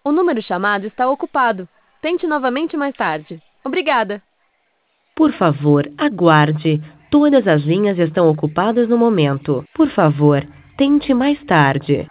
O número chamado está ocupado. Tente novamente mais tarde. Obrigada. Por favor, aguarde. Todas as linhas estão ocupadas no momento. Por favor, tente mais tarde.